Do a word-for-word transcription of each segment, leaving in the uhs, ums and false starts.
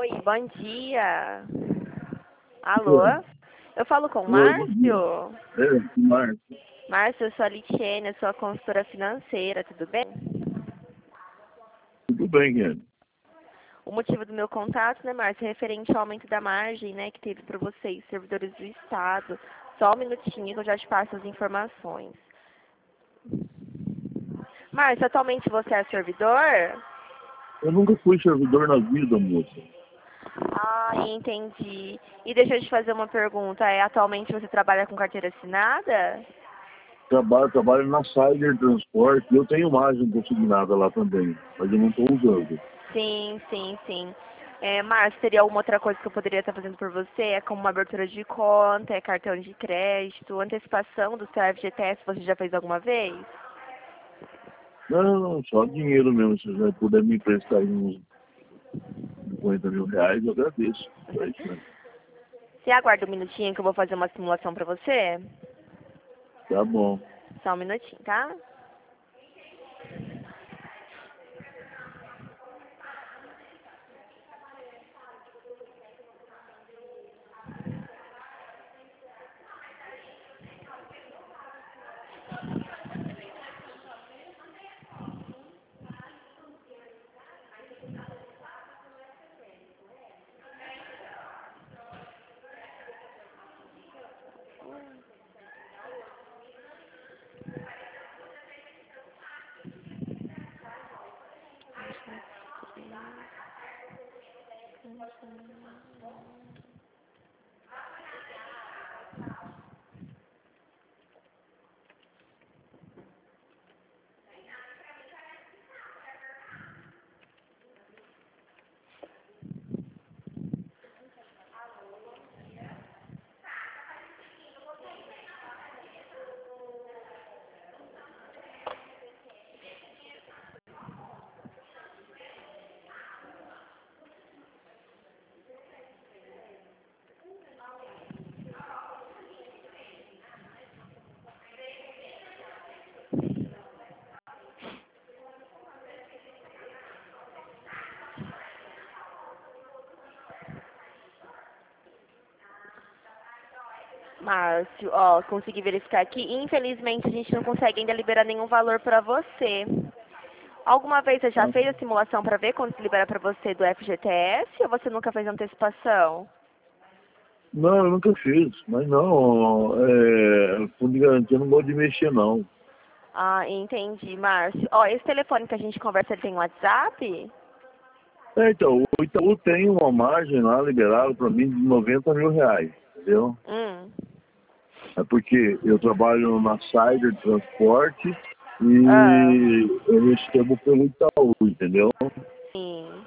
Oi, bom dia. Alô? Oi, Eu falo com o oi, bom dia. Márcio? É, Márcio. Márcio, eu sou a Litiene, eu sou a consultora financeira, tudo bem? Tudo bem, Guilherme? O motivo do meu contato, né, Márcio, é referente ao aumento da margem, né, que teve para vocês, servidores do Estado. Só um minutinho que eu já te passo as informações. Márcio, atualmente você é servidor? Eu nunca fui servidor na vida, moça. Ah, entendi. E deixa eu te fazer uma pergunta. É, atualmente você trabalha com carteira assinada? Trabalho, trabalho na Sider Transporte e eu tenho margem consignada lá também, mas eu não estou usando. Sim, sim, sim. É, Márcio, teria alguma outra coisa que eu poderia estar fazendo por você? É como uma abertura de conta, é cartão de crédito, antecipação do seu F G T S, você já fez alguma vez? Não, só dinheiro mesmo. Se você puder me emprestar aí uns cinquenta mil reais, eu agradeço. É isso mesmo. Você aguarda um minutinho que eu vou fazer uma simulação para você? Tá bom. Só um minutinho, tá? Márcio, ó, consegui verificar aqui. Infelizmente, a gente não consegue ainda liberar nenhum valor para você. Alguma vez você já Tá? fez a simulação para ver quando se libera para você do F G T S ou você nunca fez antecipação? Não, eu nunca fiz. Mas não, é, fundo de garantia eu não gosto de mexer, não. Ah, entendi, Márcio. Ó, esse telefone que a gente conversa, ele tem WhatsApp? É, então, o Itaú tem uma margem lá liberada para mim de noventa mil reais, entendeu? Hum. É porque eu trabalho na Sider Transporte Ah, e eu recebo pelo Itaú, entendeu? sim.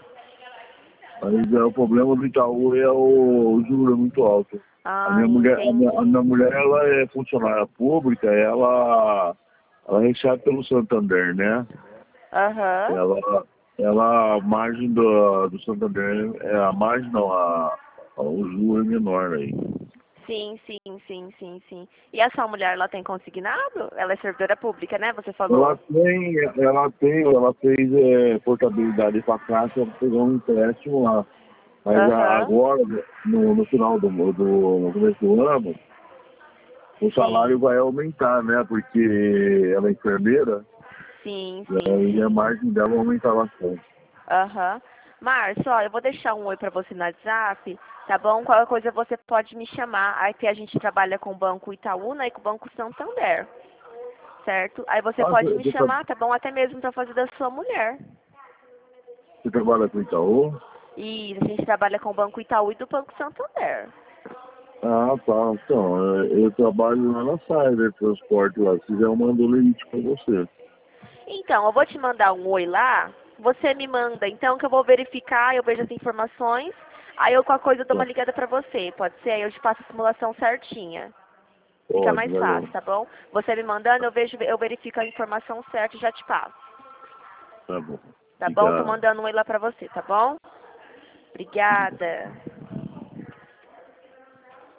Mas é, o problema do Itaú é o, o juro é muito alto. A Ah, minha mulher, a minha, a entendi. minha mulher ela é funcionária pública, ela, ela recebe pelo Santander, né? Aham. Ela, ela a margem do, do Santander, é a margem não, a, a, o juro é menor aí. Sim, sim, sim, sim, sim. E a sua mulher, ela tem consignado? Ela é servidora pública, né? Você Ela falou. tem, ela tem, ela fez é, portabilidade para caixa, ela pegou um empréstimo lá. Mas a- Aham. agora, no, no final do, do no começo do ano, o salário Sim. vai aumentar, né? Porque ela é enfermeira, Sim, e sim, aí a sim. margem dela vai aumentar bastante. Aham. Márcio, ó, eu vou deixar um oi pra você no WhatsApp, tá bom? Qualquer coisa você pode me chamar. Aqui a gente trabalha com o Banco Itaú, né, e com o Banco Santander, certo? Aí você Ah, pode você, me você, tra- chamar, tá bom? Até mesmo pra fazer da sua mulher. você trabalha com o Itaú? E a gente trabalha com o Banco Itaú e do Banco Santander. Ah, tá. Então, é, eu trabalho lá na Cyber Transporte lá. Se quiser, eu mando o leite pra você. Então, eu vou te mandar um oi lá. Você me manda, então, que eu vou verificar, eu vejo as informações. Aí eu, com a coisa, eu dou uma Tá. ligada pra você. Pode ser? Aí eu te passo a simulação certinha. Fica Pode, mais valeu. fácil, tá bom? Você me mandando, eu vejo, eu verifico a informação certa e já te passo. Tá bom. Tá bom? Tô Fica. mandando um oi lá pra você, tá bom? Obrigada.